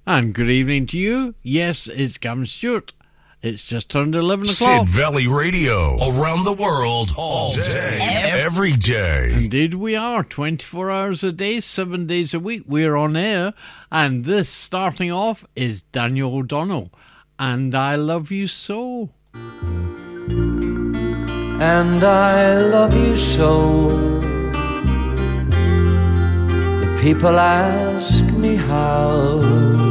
And good evening to you. Yes, it's Gavin Stewart. It's just turned 11 o'clock. Sid Valley Radio, around the world, all day, every day. Indeed we are, 24 hours a day, 7 days a week. We're on air, and this starting off is Daniel O'Donnell, And I Love You So. And I love you so. The people ask me how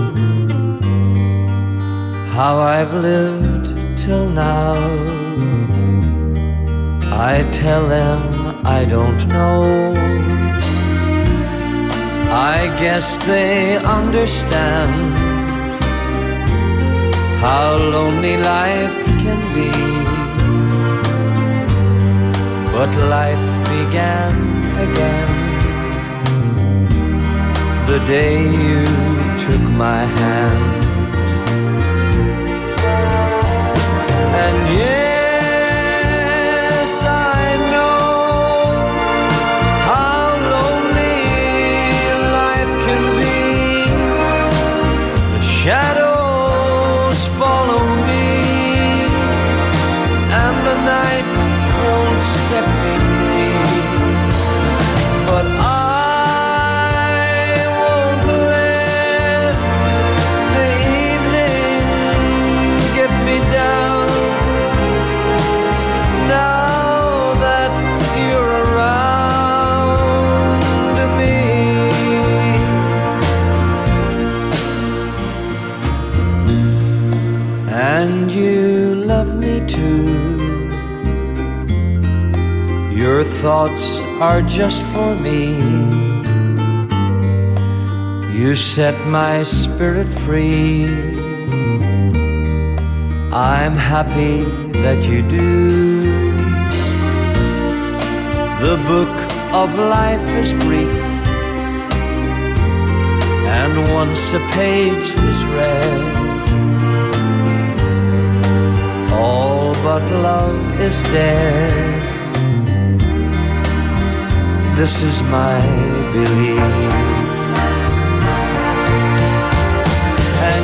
I've lived till now. I tell them I don't know. I guess they understand how lonely life can be. But life began again the day you took my hand. And yes, I know how lonely life can be. The shadows follow me, and the night won't set me free. But I won't let the evening get me down. Now that you're around me, and you love me too. Your thoughts are just for me. You set my spirit free. I'm happy that you do. The book of life is brief, and once a page is read, all but love is dead. This is my belief. And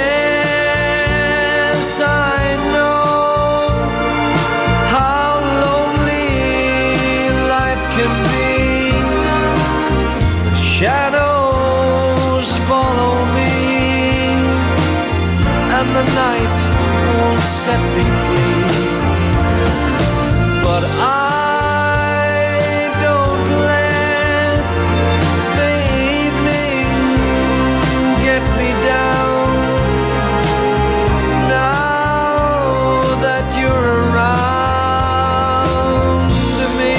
yes, I know how lonely life can be. The shadows follow me, and the night won't set me free. But I don't let the evening get me down. Now that you're around me.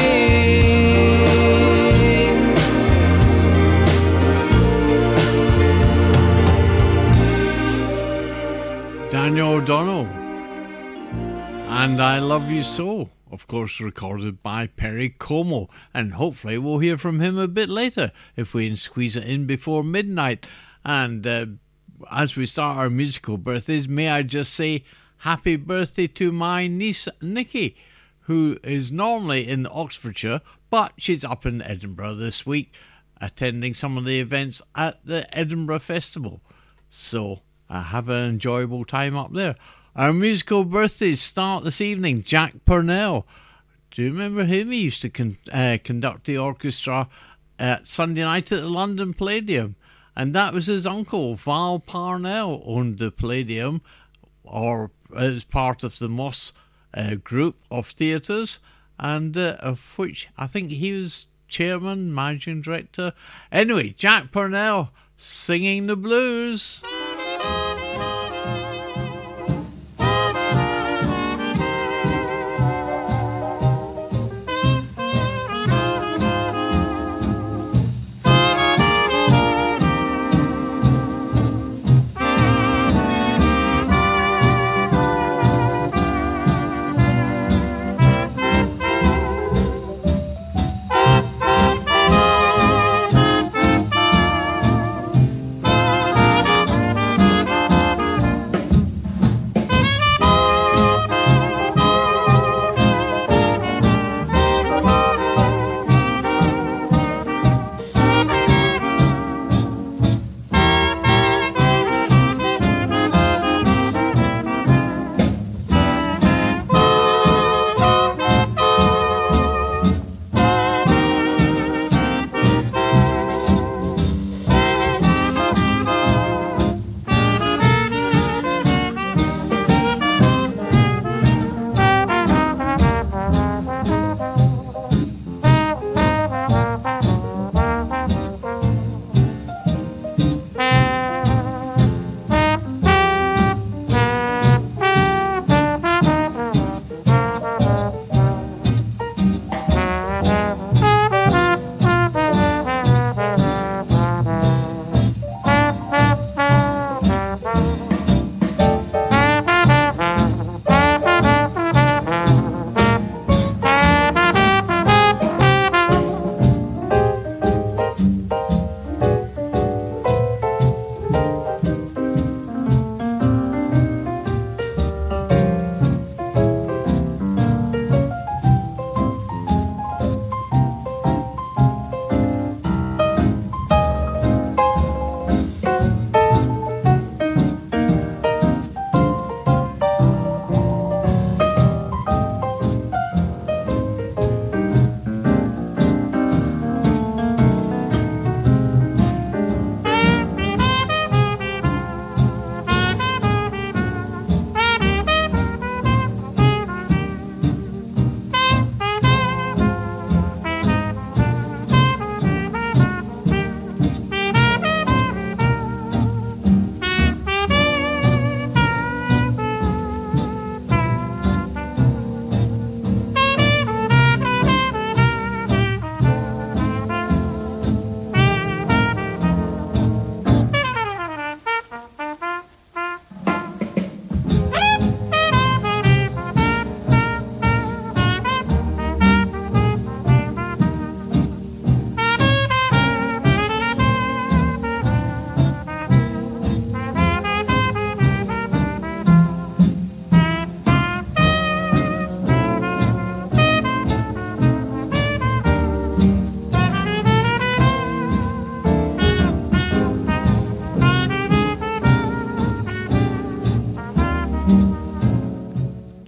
Daniel O'Donnell, And I Love You So. Of course, recorded by Perry Como, and hopefully we'll hear from him a bit later if we can squeeze it in before midnight. And as we start our musical birthdays, may I just say happy birthday to my niece Nikki, who is normally in Oxfordshire, but she's up in Edinburgh this week attending some of the events at the Edinburgh Festival. So have an enjoyable time up there. Our musical birthdays start this evening. Jack Purnell. Do you remember him? He used to conduct the orchestra at Sunday night at the London Palladium. And that was his uncle, Val Parnell, owned the Palladium, or as part of the Moss group of theatres, and of which I think he was chairman, managing director. Anyway, Jack Purnell singing the blues.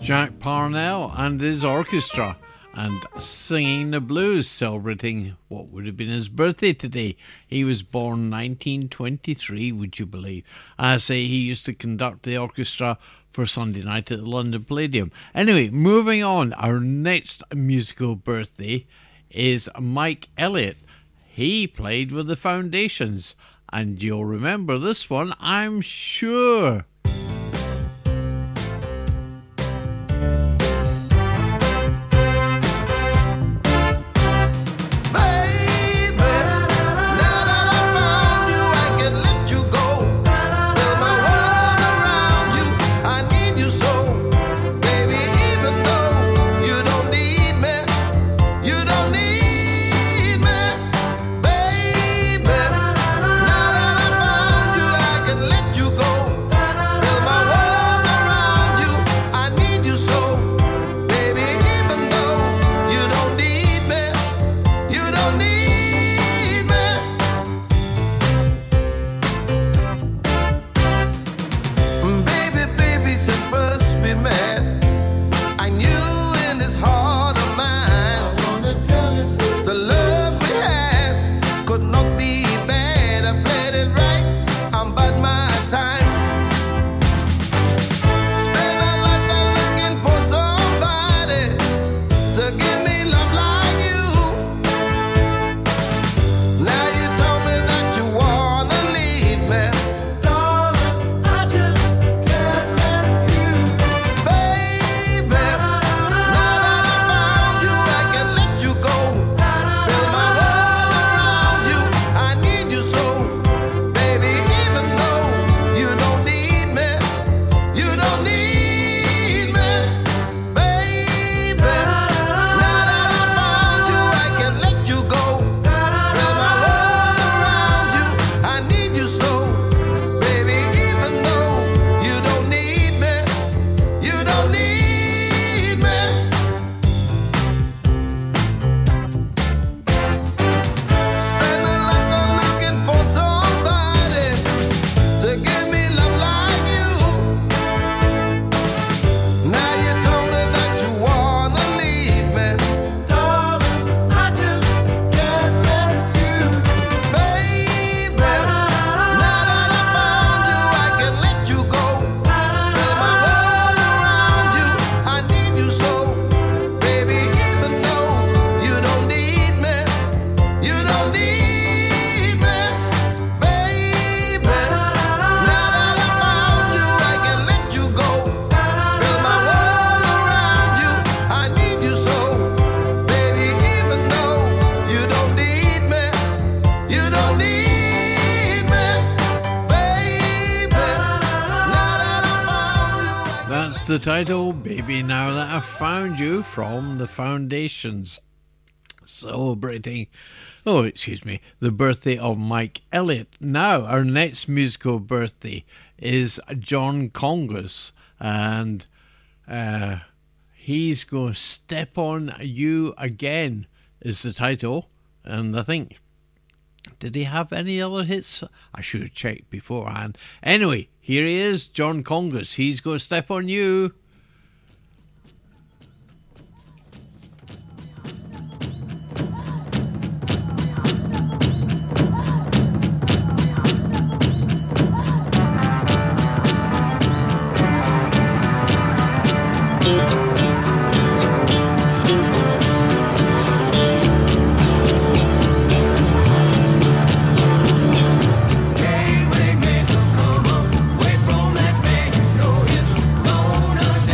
Jack Parnell and his orchestra, and Singing the Blues, celebrating what would have been his birthday today. He was born 1923, would you believe? I say he used to conduct the orchestra for Sunday night at the London Palladium. Anyway, moving on, our next musical birthday is Mike Elliott. He played with the Foundations, and you'll remember this one, I'm sure. The title, Baby Now That I Found You, from the Foundations, celebrating, the birthday of Mike Elliott. Now, our next musical birthday is John Congus, and he's going to Step On You Again is the title, and I think, did he have any other hits? I should have checked beforehand. Anyway, here he is, John Congus. He's going to Step On You. Away from that man, no, it's gonna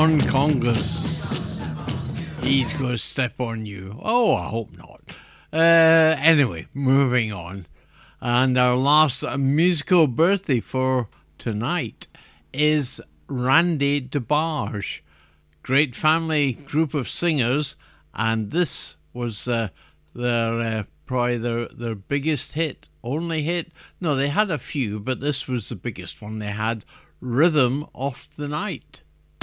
John Congus. He's going to step on you. Oh, I hope not. Anyway, moving on. And our last musical birthday for tonight is Randy DeBarge. Great family group of singers, and this was probably their biggest hit, only hit. No, they had a few, but this was the biggest one they had, Rhythm of the Night.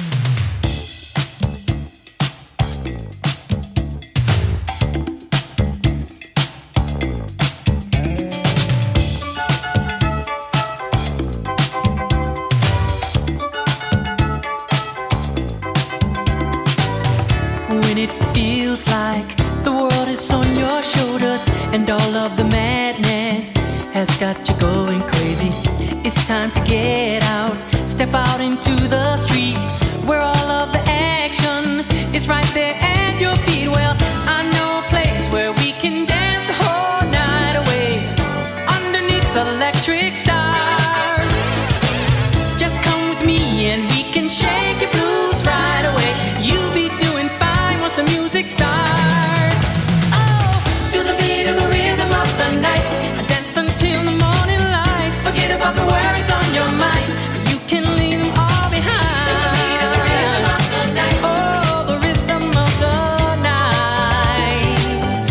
When it feels like the world is on your shoulders and all of the madness has got you going crazy, it's time to get out, step out into the street where all of the action is right there at your feet. Well, I know a place where we can dance the whole night away underneath the electric stars. Just come with me and we can shake your blues right away. You'll be doing fine once the music starts. Oh, feel the beat of the rhythm of the night. Dance until the morning light. Forget about the worries on your mind. You can leave them all behind. Feel the beat of the rhythm of the night. Oh, the rhythm of the night.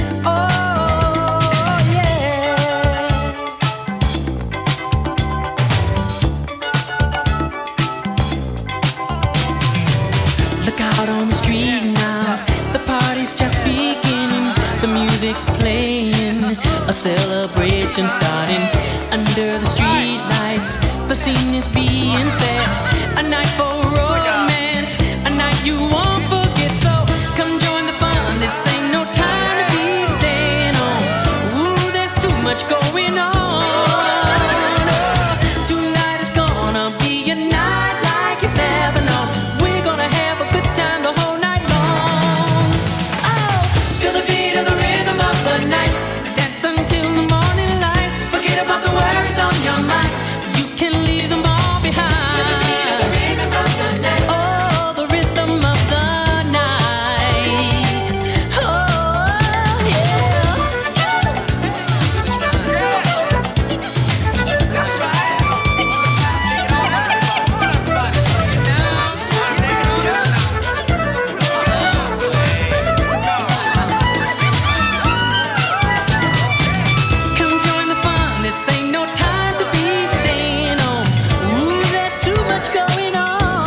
Oh, yeah. Look out on the street now, the party's just beginning. The music's playing, a celebration starting. Under the street lights, the scene is being set. A night for romance, a night you won't forget. So come join the fun, this ain't no time to be staying home. Ooh, there's too much going on. Oh, tonight is gonna be a night like you've never known. We're gonna have a good time the whole night long. Oh, feel the beat of the rhythm of the night. Dance until the morning light. Forget about the worries on your mind. You can leave them all behind. Feel the beat of the rhythm of the night. Oh, the rhythm of the night. Oh, yeah. That's right. Come join the fun, this ain't no time to be staying home. Ooh, there's too much going on.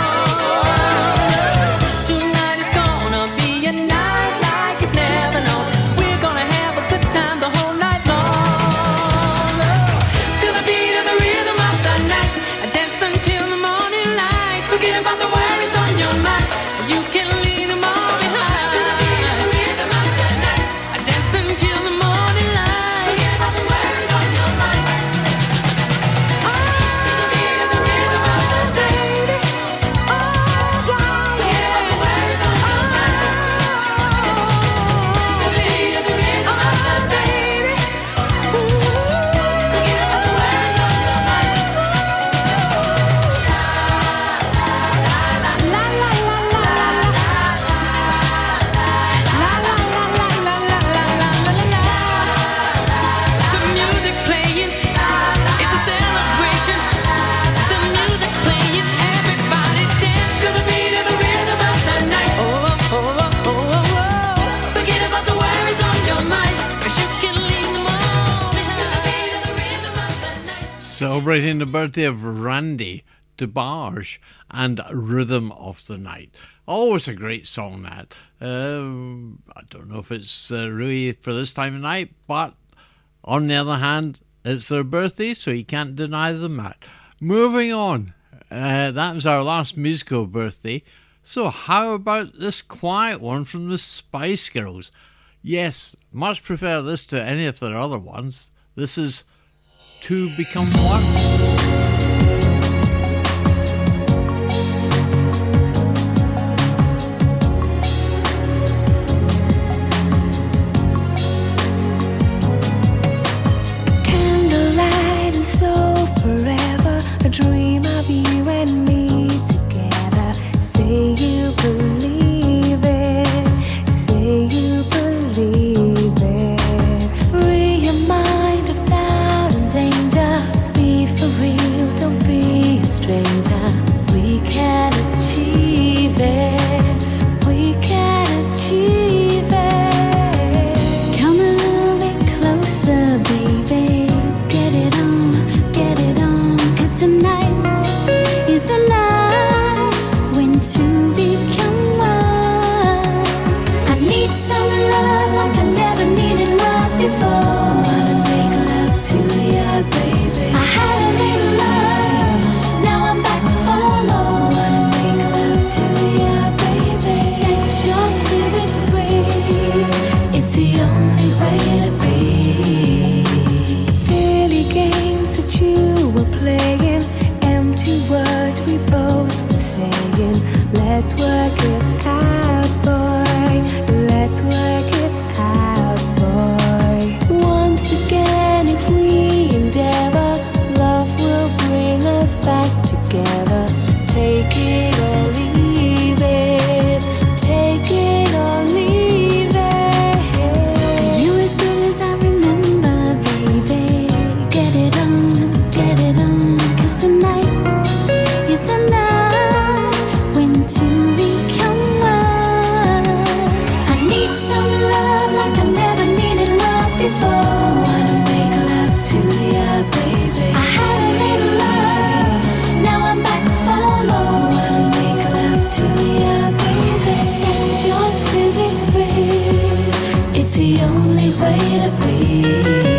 Tonight is gonna be a night like you've never known. We're gonna have a good time the whole night long. Feel the beat of the rhythm of the night. Dance until the morning light. Forget about the worries on your mind. You can leave them all behind. Feel the beat of the rhythm of the night. Dance until the morning light. Forget about the worries on your mind. Feel the beat of the rhythm of the night. Oh, forget about the worries on your mind. The beat of the rhythm of the night. Forget about the worries on your mind. La la la la la la la la la la la. The music's playing, it's a celebration. The music's playing, everybody dance to the beat of the rhythm of the night. Oh, oh, oh, oh, oh, oh. Forget about the worries on your mind, 'cause you can leave them all behind. To the beat of the rhythm of the night. Celebrating the birthday of Randy DeBarge and Rhythm of the Night. Always a great song, that. I don't know if it's really for this time of night, but on the other hand, it's their birthday, so you can't deny them that. Moving on, that was our last musical birthday. So how about this quiet one from the Spice Girls? Yes, much prefer this to any of their other ones. This is To Become One. Candlelight and so forever, a dream of you and me together. Say you Let's work it out, boy. Let's work it out, boy. Once again, if we endeavor, love will bring us back together. Take it or leave it. Take it or leave it. You as good as I remember, baby. Get it on, 'cause tonight is the night when two become one. I need some love like I never needed love before. Wanna make love to ya, baby. I had a little love, now I'm back for more. Wanna make love to ya, baby. Set your spirit free. It's the only way to be.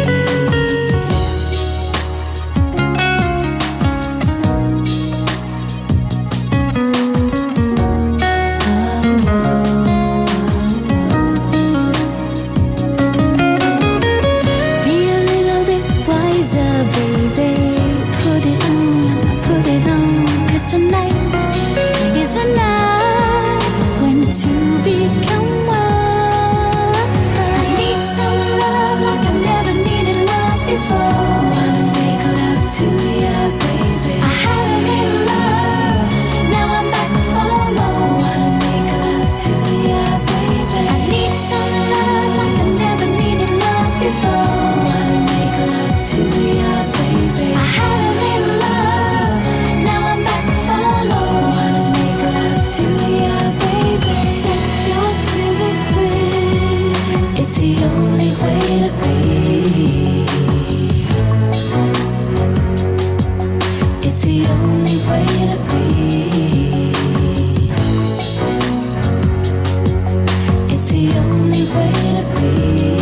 Be a little bit wiser, baby. Put it on, 'cause tonight is the night when two become one. I need some love like I never needed love before. Wanna make love to ya, baby. I had a little love, now I'm back for more. Wanna make love to ya, baby. I need some love like I never needed love before. Wanna make love to ya, baby. I had a little love, now I'm back for more. Wanna make love to ya, baby. Set your spirit free. It's the only way to be. It's the only way to be. It's the only way to be.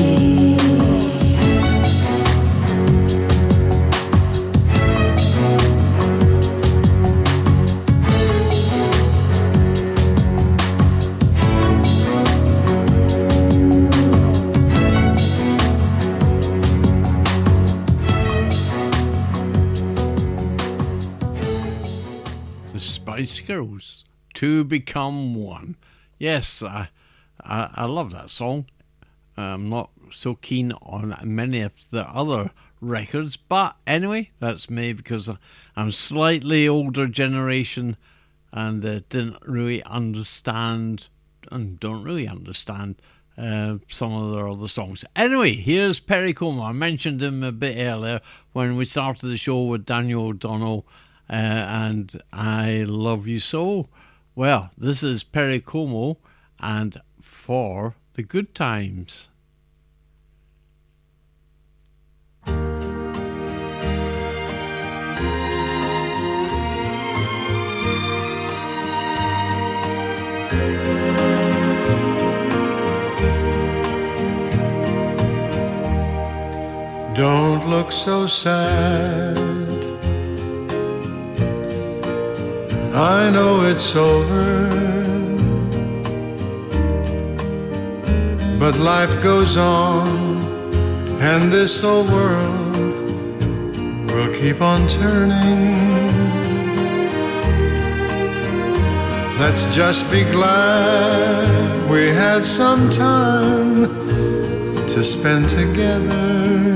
The Spice Girls, To Become One. Yes, I love that song. I'm not so keen on many of the other records, but anyway, that's me because I'm slightly older generation and didn't really understand and don't really understand some of their other songs. Anyway, here's Perry Como. I mentioned him a bit earlier when we started the show with Daniel O'Donnell and I Love You So. Well, this is Perry Como and For the Good Times. Don't look so sad. I know it's over, but life goes on, and this old world will keep on turning. Let's just be glad we had some time to spend together.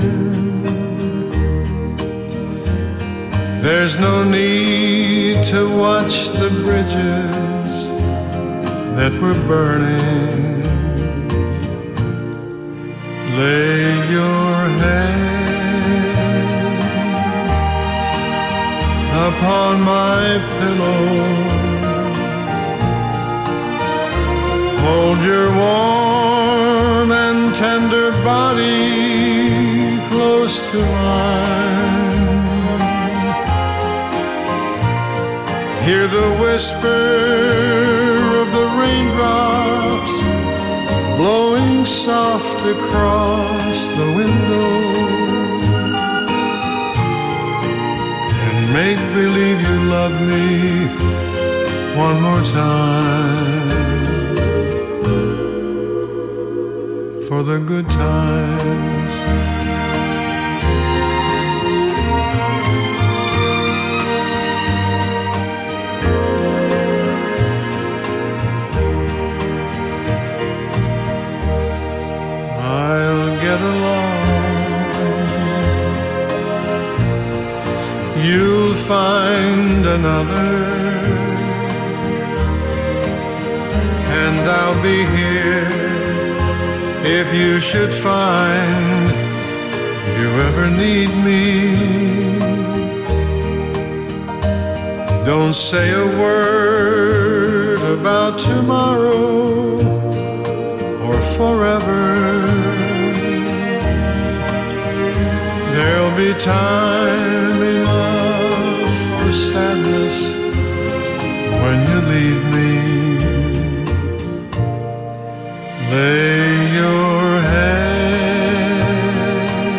There's no need to watch the bridges that were burning. Lay your head upon my pillow. Hold your warm and tender body close to mine. Hear the whisper of the raindrops blowing soft across the window, and make believe you love me one more time. For the good times. you'll find another, and I'll be here if you should find you ever need me. Don't say a word about tomorrow or forever. There'll be time enough for sadness when you leave me. Lay your head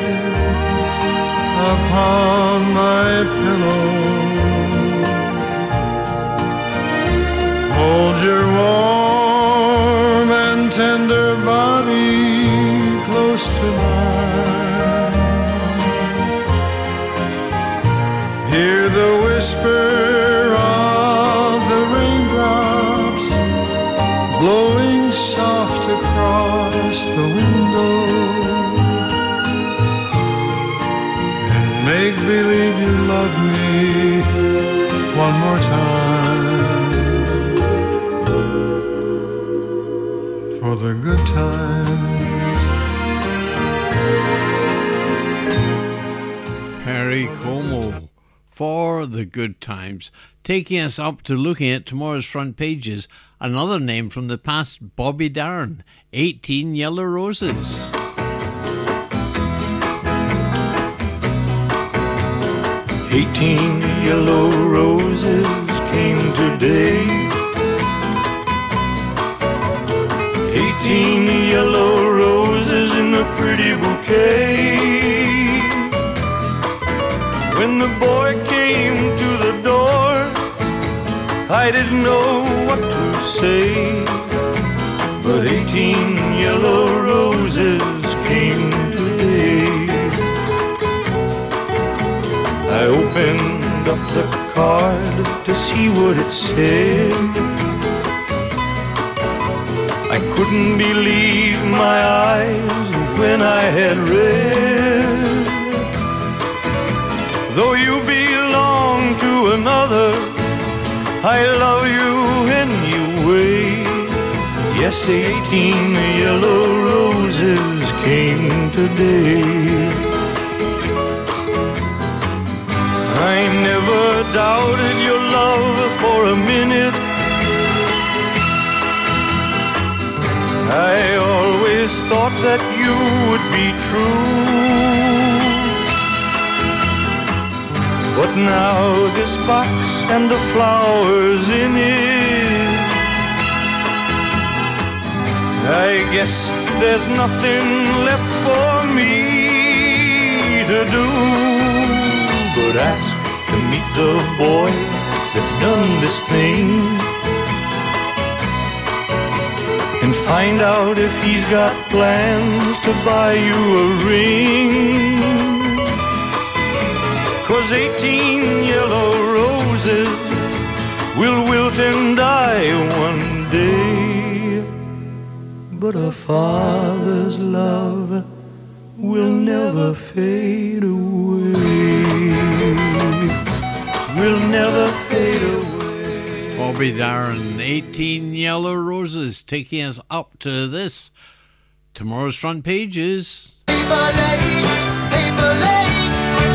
upon my pillow, hold your warm and tender body close to mine. Hear the whisper of the raindrops blowing soft across the window, and make believe you love me one more time, for the good times. Perry Como for the good times, taking us up to looking at tomorrow's front pages. Another name from the past, Bobby Darin, 18 Yellow Roses. 18 yellow roses came today. 18 yellow roses in a pretty bouquet. When the boy came to the door, I didn't know what to say, but 18 yellow roses came today. I opened up the card to see what it said. I couldn't believe my eyes when I had read, though you belong to another, I love you anyway. Yes, 18 yellow roses came today. I never doubted your love for a minute. I always thought that you would be true. But now this box and the flowers in it, I guess there's nothing left for me to do but ask to meet the boy that's done this thing, and find out if he's got plans to buy you a ring. 'Cause 18 yellow roses will wilt and die one day, but a father's love will never fade away. Will never fade away. Bobby Darin, 18 Yellow Roses, taking us up to this. Tomorrow's front pages. Paper lady, paper lady.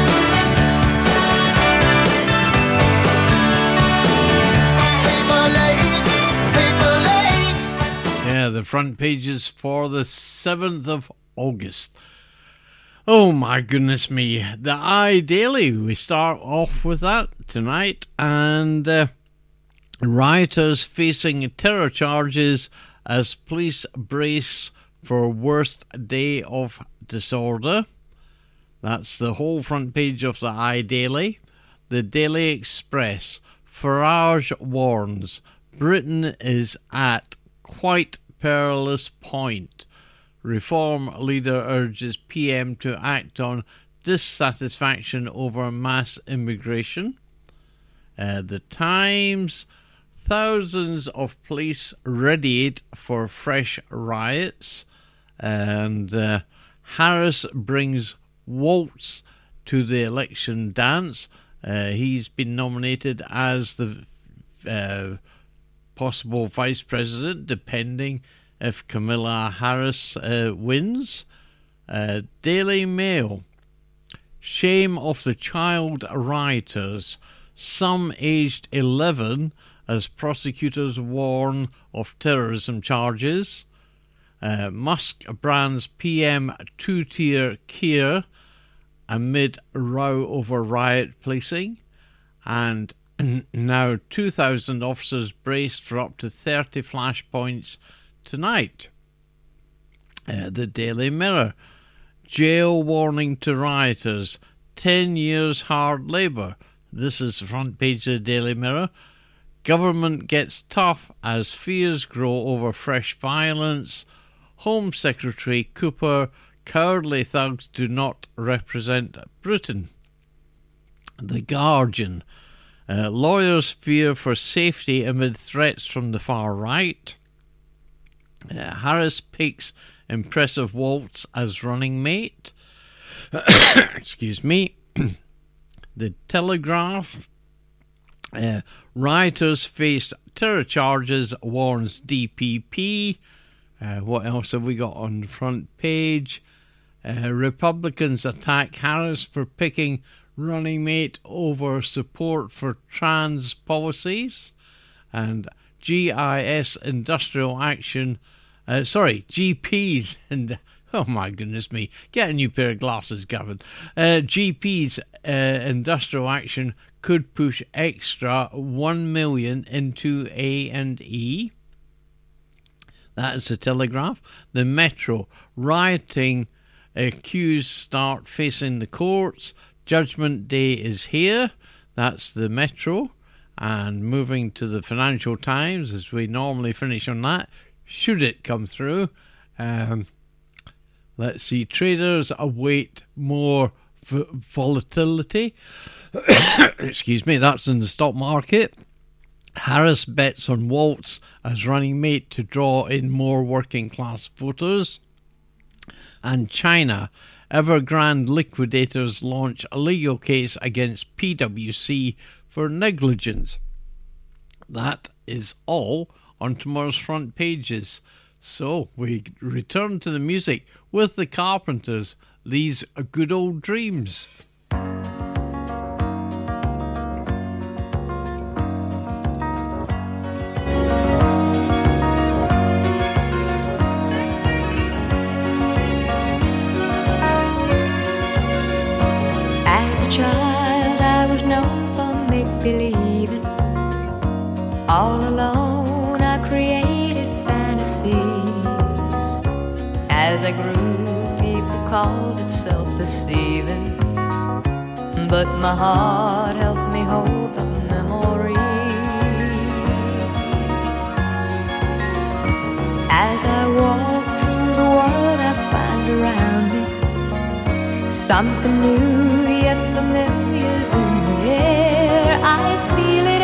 Paper lady, paper lady. Yeah, the front pages for the 7th of August. Oh my goodness me. The iDaily, we start off with that tonight, and rioters facing terror charges as police brace for worst day of disorder. That's the whole front page of the iDaily. The Daily Express, Farage warns Britain is at quite perilous point. Reform leader urges PM to act on dissatisfaction over mass immigration. The Times, thousands of police readied for fresh riots. And Harris brings waltz to the election dance. He's been nominated as the possible vice president, depending if Kamala Harris wins. Daily Mail. Shame of the child rioters, some aged 11, as prosecutors warn of terrorism charges. Musk brands PM two-tier care amid row over riot policing. And now 2,000 officers braced for up to 30 flashpoints tonight. The Daily Mirror. Jail warning to rioters. 10 years hard labour. This is the front page of the Daily Mirror. Government gets tough as fears grow over fresh violence. Home Secretary Cooper. Cowardly thugs do not represent Britain. The Guardian. Lawyers fear for safety amid threats from the far right. Harris picks impressive waltz as running mate. Excuse me. The Telegraph. Rioters face terror charges, warns DPP. What else have we got on the front page? Republicans attack Harris for picking running mate over support for trans policies. And GIS industrial action. GPs and oh my goodness me, get a new pair of glasses, Gavin. GPs industrial action could push extra 1 million into A&E. That is the Telegraph. The Metro. Rioting accused start facing the courts. Judgment Day is here. That's the Metro. And moving to the Financial Times, as we normally finish on that, should it come through. Let's see. Traders await more volatility. Excuse me, that's in the stock market. Harris bets on Waltz as running mate to draw in more working class voters. And China. Evergrande liquidators launch a legal case against PwC for negligence. That is all on tomorrow's front pages. So we return to the music with the Carpenters. These are good old dreams. As a child, I was known for make-believing. All alone, I created fantasies. As I grew, people called it self-deceiving. But my heart helped me hold the memory. As I walk through the world, I find around me something new yet familiar's in the air. I feel it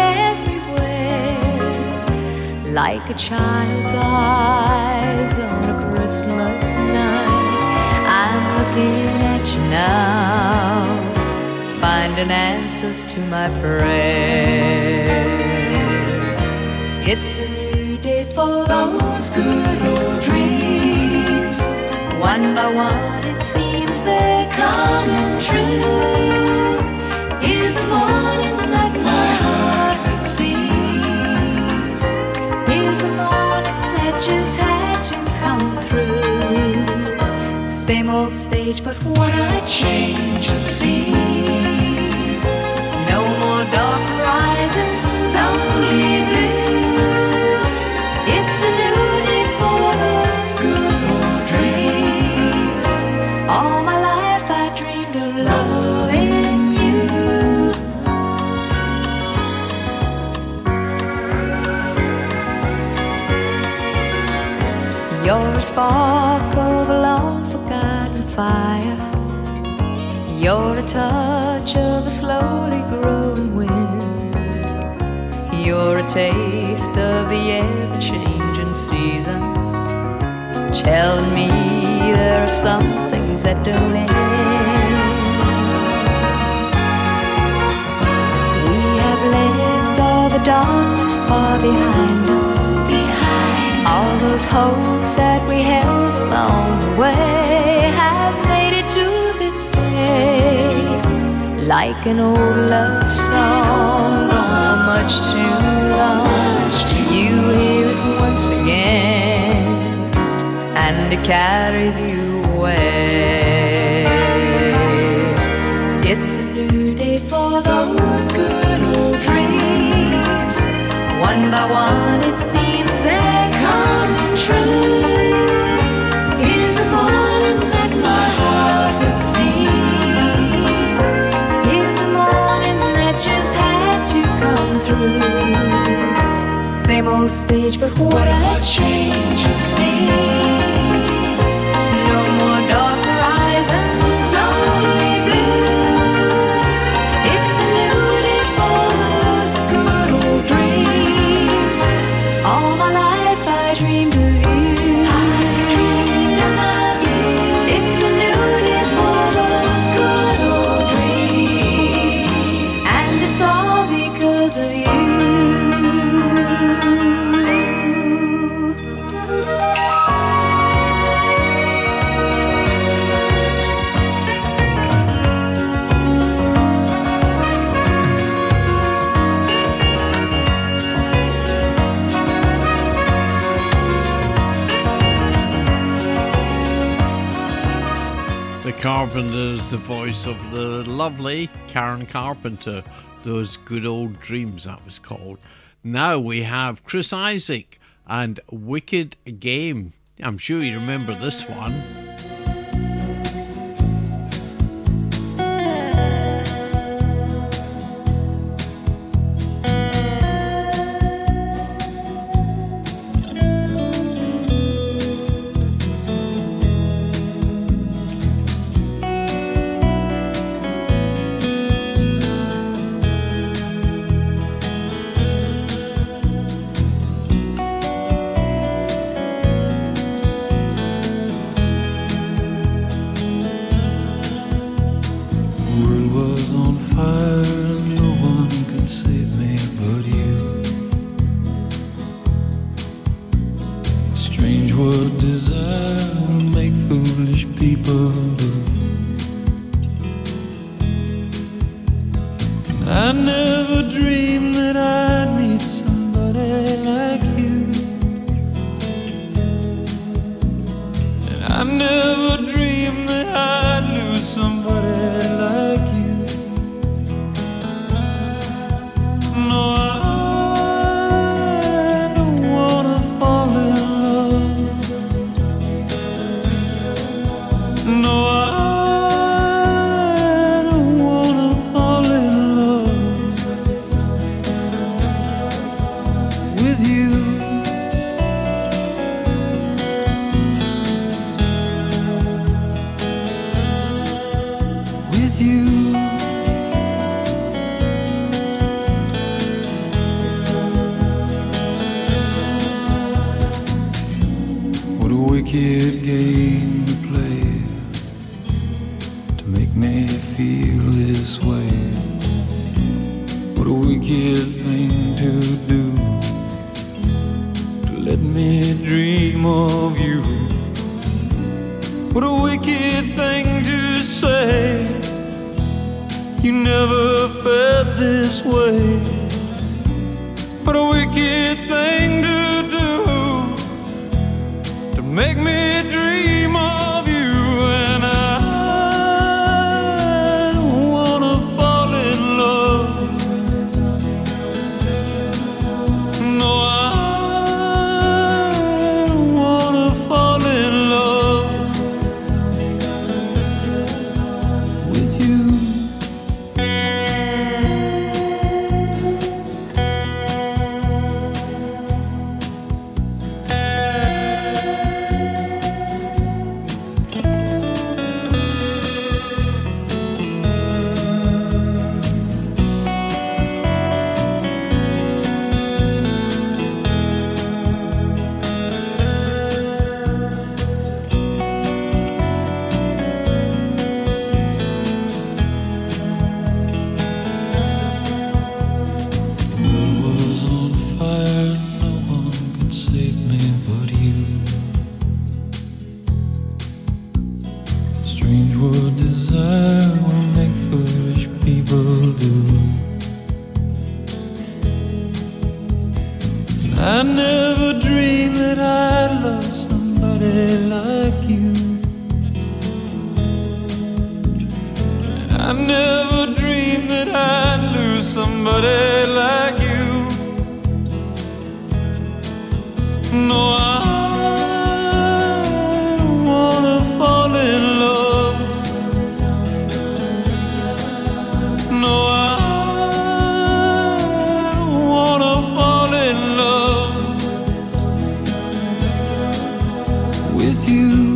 everywhere, like a child's eyes on a Christmas night. I'm looking at you now, finding answers to my prayers. It's a new day for those good old dreams. One by one it seems they're coming true. Here's the morning that my heart could see. Here's the morning that just had to come through. Same old stage, but what a change of scene. No more dark horizons, only blue. It's a new day for those good old dreams. All my life I dreamed of loving you. You're a spark of a long forgotten fire. You're a touch of a slowly growing wind. You're a taste of the ever-changing seasons, telling me there are some things that don't end. lost far behind us. All those hopes that we held along the way have made it to this day. Like an old love song, gone for much too long. You hear it once again, and it carries you away. It's a new day for those good old dreams. One by one it seems they're coming true. Here's the morning that my heart had seen. Here's the morning that just had to come through. Same old stage, but what a change of scene. No more dark horizons, only blue. It's a new day for those good old dreams. All my life I dreamed of you. I dreamed of you. It's a new day for those good old dreams, and it's all because of you. The Carpenters, the voice of the lovely Karen Carpenter. Those Good Old Dreams, that was called. Now we have Chris Isaak and Wicked Game. I'm sure you remember this one. I never dreamed that I'd love somebody like you. I never dreamed that I'd lose somebody like you. No, I don't wanna fall in love. No, I don't wanna fall in love with you.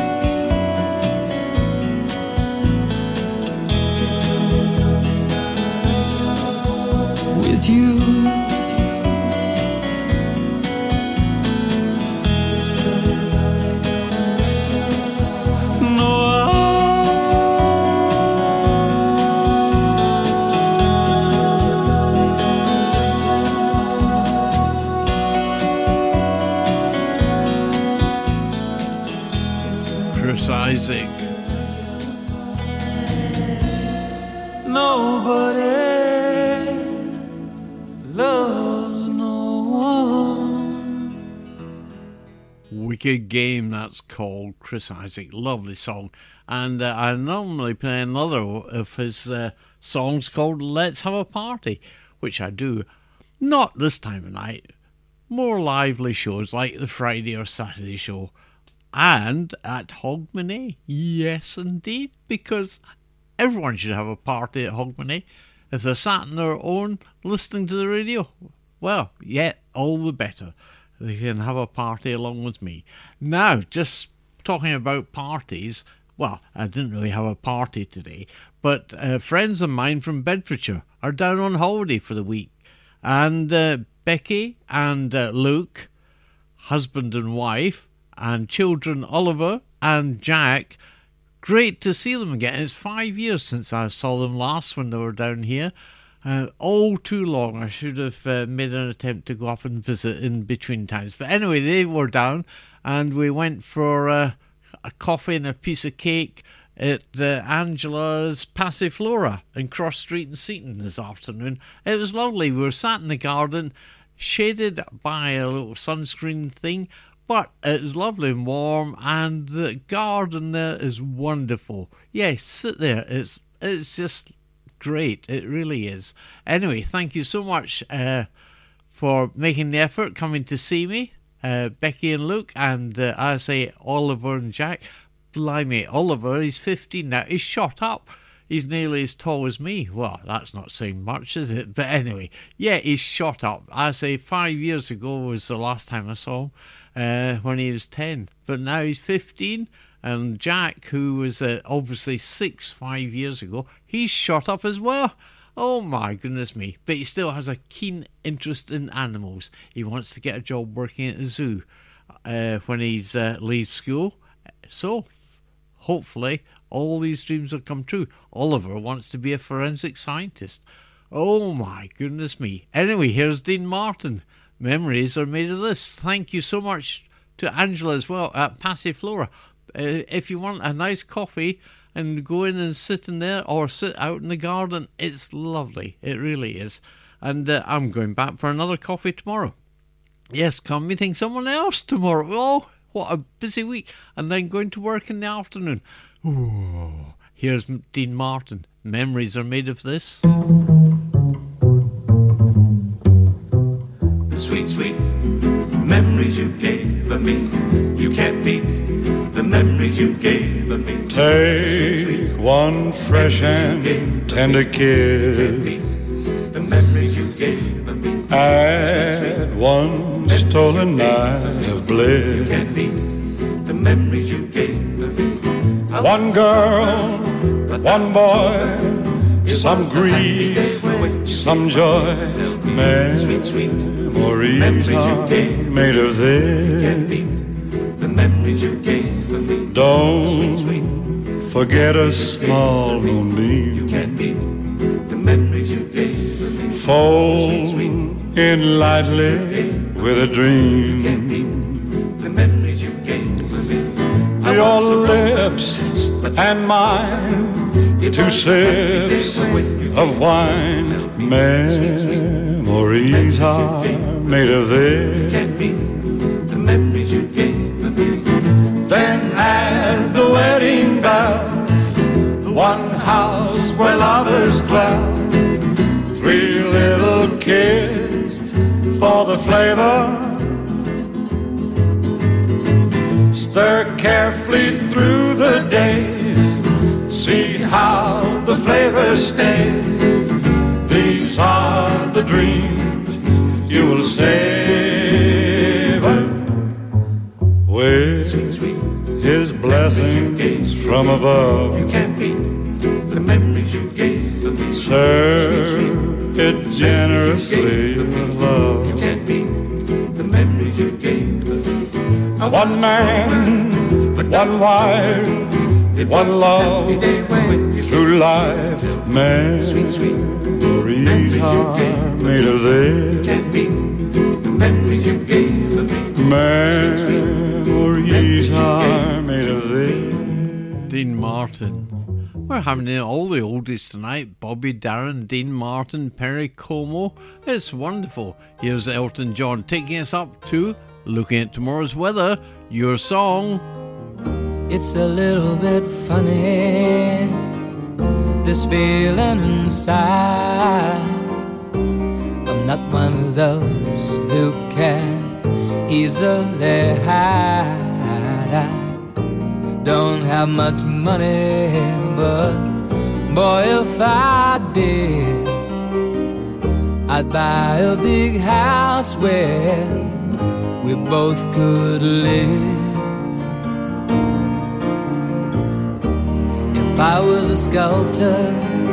With you. Chris Isaac. Nobody loves no one. Wicked Game, that's called. Chris Isaac, lovely song. And I normally play another of his songs called Let's Have a Party, which I do not this time of night. More lively shows like the Friday or Saturday show. And at Hogmanay, yes indeed, because everyone should have a party at Hogmanay. If they're sat on their own listening to the radio, well, yeah, all the better. They can have a party along with me. Now, just talking about parties, well, I didn't really have a party today, but friends of mine from Bedfordshire are down on holiday for the week. And Becky and Luke, husband and wife, and children Oliver and Jack, great to see them again. It's 5 years since I saw them last when they were down here. All too long. I should have made an attempt to go up and visit in between times. But anyway, they were down and we went for a coffee and a piece of cake at Angela's Passiflora in Cross Street in Seaton this afternoon. It was lovely. We were sat in the garden, shaded by a little sunscreen thing, but it was lovely and warm, and the garden there is wonderful. Yes, sit there. It's just great. It really is. Anyway, thank you so much for making the effort, coming to see me, Becky and Luke, and I say Oliver and Jack. Blimey, Oliver, he's 15 now. He's shot up. He's nearly as tall as me. Well, that's not saying much, is it? But anyway, yeah, he's shot up. I say 5 years ago was the last time I saw him. When he was 10, but now he's 15, and Jack, who was obviously 5 years ago, he's shot up as well. Oh my goodness me. But he still has a keen interest in animals. He wants to get a job working at the zoo when he's leaves school. So hopefully all these dreams will come true. Oliver wants to be a forensic scientist. Oh my goodness me. Anyway, here's Dean Martin. Memories are made of this. Thank you so much to Angela as well at Passiflora. If you want a nice coffee and go in and sit in there or sit out in the garden, it's lovely. It really is. And I'm going back for another coffee tomorrow. Yes, I'm meeting someone else tomorrow. Oh, what a busy week. And then going to work in the afternoon. Ooh. Here's Dean Martin. Memories are made of this. Sweet, sweet memories you gave me. You can't beat the memories you gave me. Take sweet, sweet one fresh and tender kiss. The memories you gave me. Add one stolen night of bliss. You can't beat the memories you gave me. One girl, one boy, some grief, some joy. Sweet, sweet memories are made of this. The memories you gave me. Don't forget a small moonbeam. You can't beat the memories you gave me. Fold in lightly with a dream. You can't beat the memories you gave me. Your lips and mine, two sips of wine. Memories are made of this. can't beat the memories you gave me. Then at the wedding bells, the one house where lovers dwell, 3 little kids for the flavor. Stir carefully through the days, see how the flavor stays. These are the dreams you will savor with Sweet, sweet His blessings from above. you can't beat the memories you gave me. Serve it generously with love. You can't beat the memories you gave me. One man, one wife, one love, through life, Sweet, sweet memories are made of this. can't beat the memories you gave me. Memories are made of this. Dean Martin. We're having all the oldies tonight. Bobby Darin, Dean Martin, Perry Como. It's wonderful. Here's Elton John taking us up to Looking at Tomorrow's Weather, your song. It's a little bit funny, this feeling inside. I'm not one of those who can easily hide. I don't have much money, but boy, if I did, I'd buy a big house where we both could live. If I was a sculptor,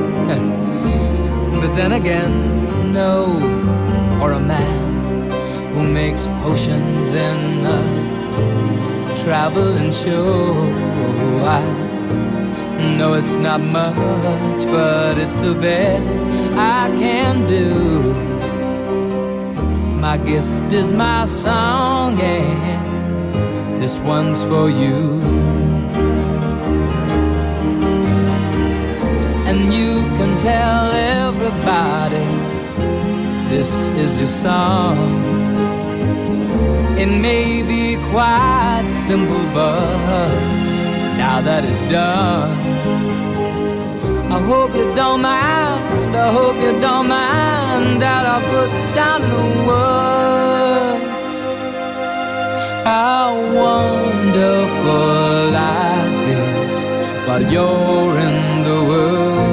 but then again, no, or a man who makes potions in a traveling show. I know it's not much, but it's the best I can do. My gift is my song, and this one's for you. And you can tell everybody this is your song. It may be quite simple, but now that it's done, I hope you don't mind, I hope you don't mind that I put down in the words how wonderful life is while you're in the world.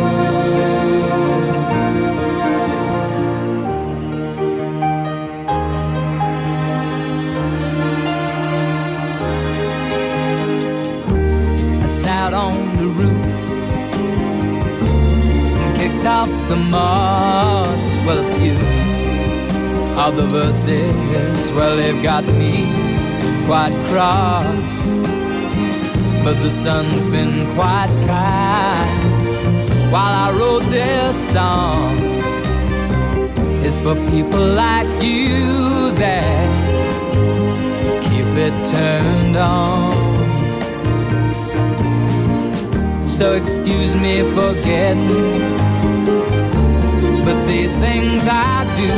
I sat on the roof, top the moss. Well, a few of the verses, well, they've got me quite cross, but the sun's been quite kind while I wrote this song. It's for people like you that keep it turned on. So excuse me for getting, but these things I do,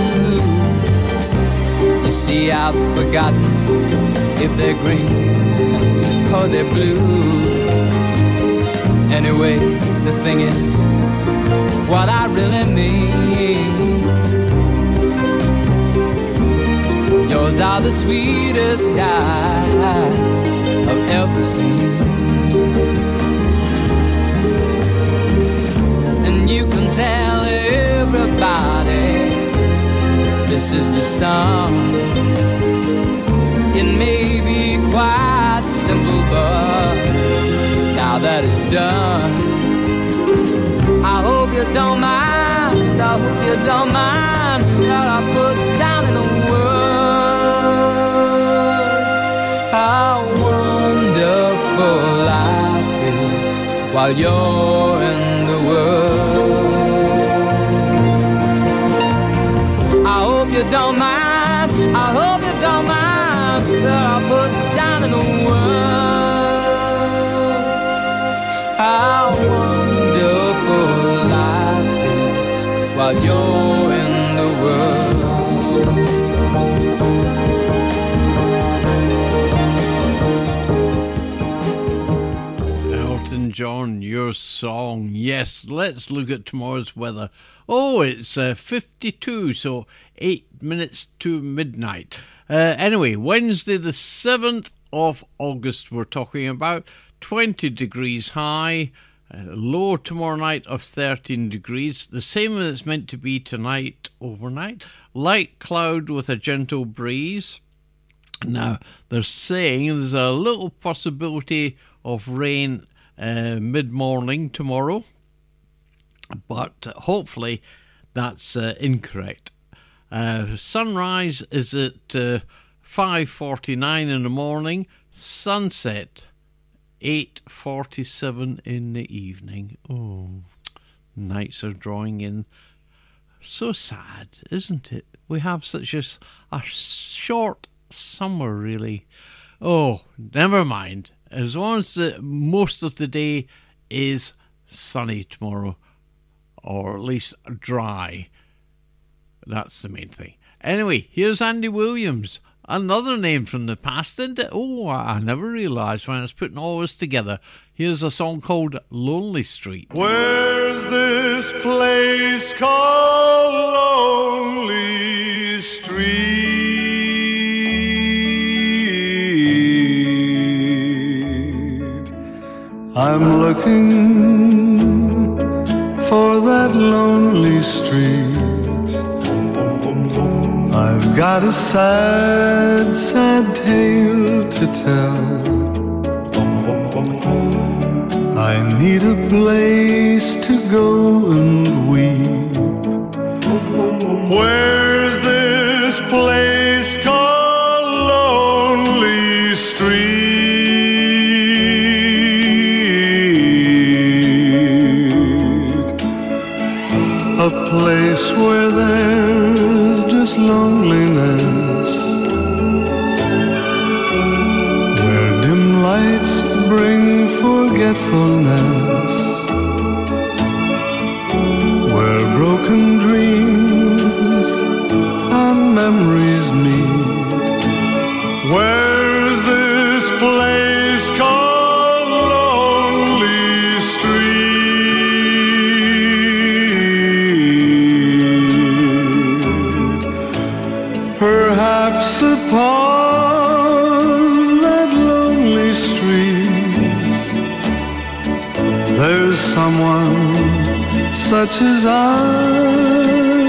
you see, I've forgotten if they're green or they're blue. Anyway, the thing is, what I really mean, yours are the sweetest eyes I've ever seen. And you can tell everybody this is the song. It may be quite simple, but now that it's done, I hope you don't mind, I hope you don't mind that I put down in the words how wonderful life is while you're in the world. I hope you don't mind, I hope you don't mind that I put down in the words how wonderful life is while you're in the world. yes, let's look at tomorrow's weather. Oh, it's 52, so 8 minutes to midnight. Anyway, Wednesday the 7th of August we're talking about. 20 degrees high, low tomorrow night of 13 degrees. The same as it's meant to be tonight overnight. Light cloud with a gentle breeze. Now, they're saying there's a little possibility of rain mid-morning tomorrow, but hopefully that's incorrect. Sunrise is at 5:49 in the morning, sunset 8:47 in the evening. Oh, nights are drawing in. So sad, isn't it? We have such a short summer, really. Oh, never mind. As long as most of the day is sunny tomorrow, or at least dry, that's the main thing. Anyway, here's Andy Williams, another name from the past, isn't it? Oh, I never realised when I was putting all this together. Here's a song called Lonely Street. Where's this place called Lonely Street? I'm looking for that lonely street. I've got a sad, sad tale to tell. I need a place to go and weep. Where's this place called Lonely Street? A place where there's just loneliness, where dim lights bring forgetfulness, where broken dreams and memories meet. Where's this place called Lonely Street? Perhaps upon that lonely street there's someone such as I,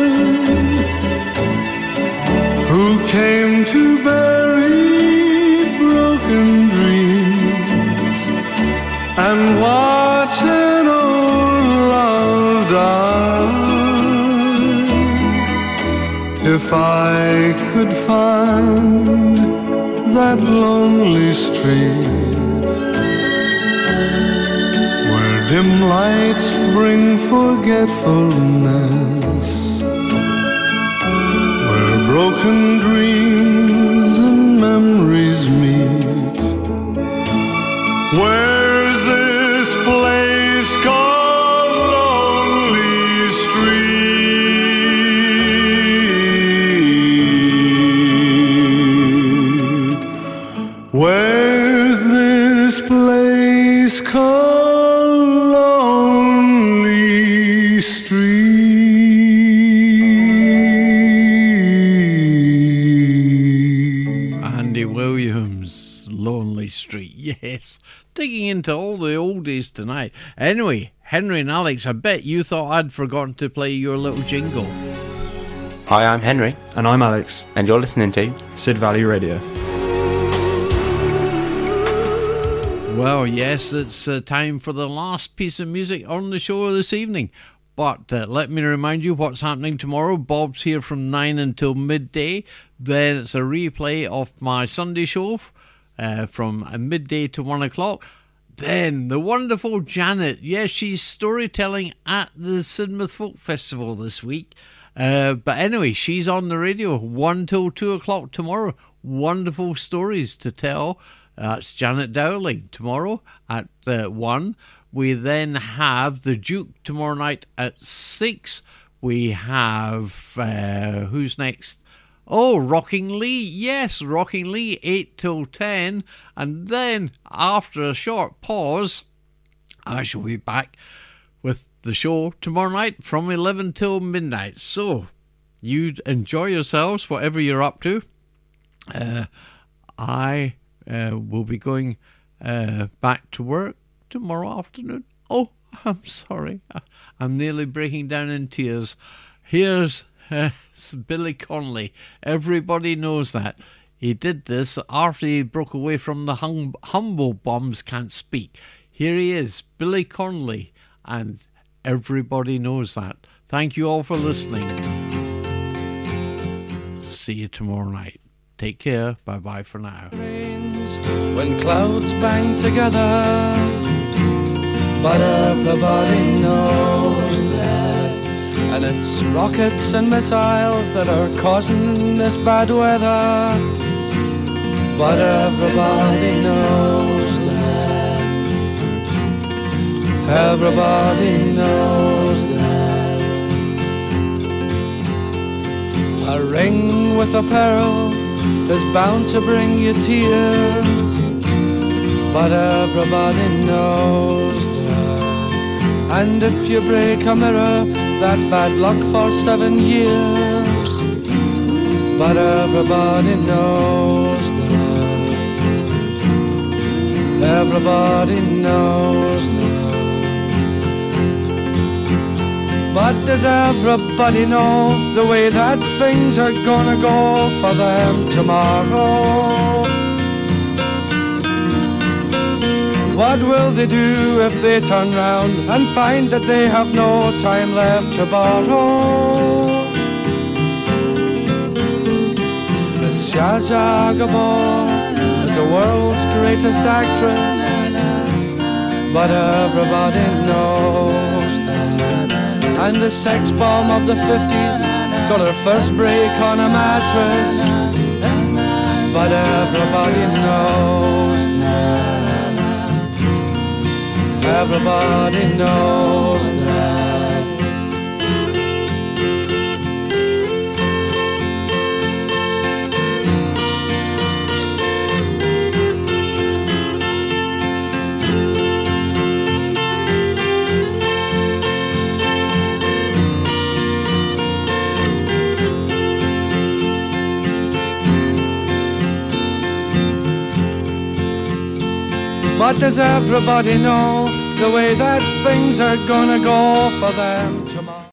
who came to bury broken dreams and watch an old love die. If I could find that lonely street, where dim lights bring forgetfulness, where broken dreams and memories meet. Where's this place called Lonely Street? Where's this place called Lonely Street? Andy Williams, Lonely Street. Yes, digging into all the oldies tonight. Anyway, Henry and Alex, I bet you thought I'd forgotten to play your little jingle. Hi, I'm Henry. And I'm Alex. And you're listening to Sid Valley Radio. Well, yes, it's time for the last piece of music on the show this evening. But let me remind you what's happening tomorrow. Bob's here from 9 until midday. Then it's a replay of my Sunday show from midday to 1 o'clock. Then the wonderful Janet. Yes, she's storytelling at the Sidmouth Folk Festival this week. But anyway, she's on the radio 1 till 2 o'clock tomorrow. Wonderful stories to tell. That's Janet Dowling tomorrow at 1. We then have the Duke tomorrow night at 6. We have, who's next? Oh, Rocking Lee. Yes, Rocking Lee, 8 till 10. And then, after a short pause, I shall be back with the show tomorrow night from 11 till midnight. So, you enjoy yourselves, whatever you're up to. I will be going back to work tomorrow afternoon. Oh, I'm sorry. I'm nearly breaking down in tears. Here's Billy Connolly. Everybody knows that. He did this after he broke away from the Humble Bombs Can't Speak. Here he is, Billy Connolly, and everybody knows that. Thank you all for listening. See you tomorrow night. Take care. Bye-bye for now. When clouds bang together, but everybody knows that. And it's rockets and missiles that are causing this bad weather, but everybody knows that. Everybody knows that. A ring with a pearl is bound to bring you tears, but everybody knows that. And if you break a mirror, that's bad luck for 7 years, but everybody knows that. Everybody knows that. But does everybody know the way that things are gonna go for them tomorrow? What will they do if they turn round and find that they have no time left to borrow? Miss Zsa Zsa Gabor is the world's greatest actress, but everybody knows that. And the sex bomb of the 50s got her first break on a mattress, but everybody knows that. Everybody knows that. But does everybody know the way that things are gonna go for them tomorrow?